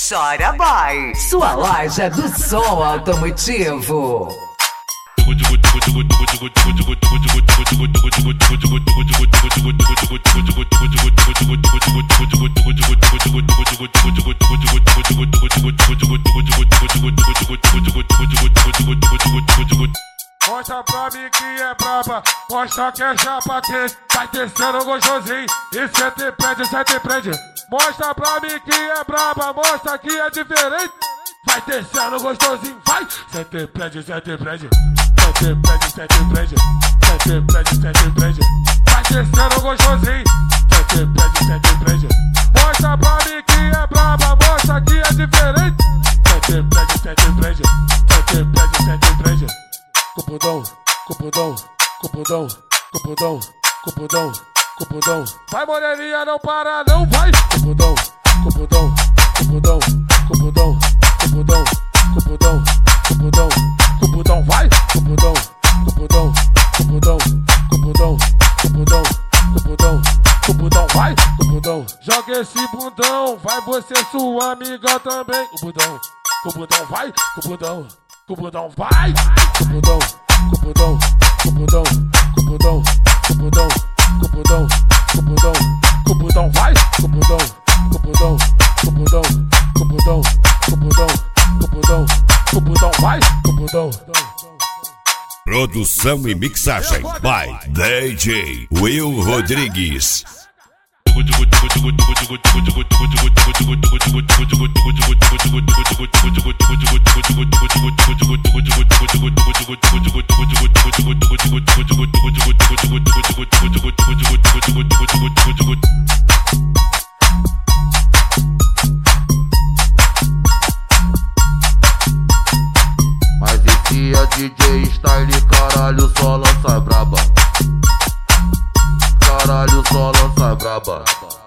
Chora Boy, sua loja do som automotivo. Mostra pra mim que é braba, mostra que é chapa quente, vai descendo gostosinho, e cê te prende. Mostra pra mim que é braba, mostra que é diferente, vai descendo gostosinho, vai, cê te prende. Cê te prende, vai descendo gostosinho, cê te prende. Mostra pra mim que é braba, mostra que é diferente, cê te prende. Cupudão. Vai, moreninha, não para, não vai. Cupudão. Vai. Cupudão, vai. Joga esse bundão, vai você, sua amiga também. Cupudão, vai. Cupudão, vai. Cupudão, vai. Cupudão, vai. Produção e mixagem by DJ Will Rodrigues. Mas esse é DJ Style, caralho, só lança braba. Caralho, só lança braba.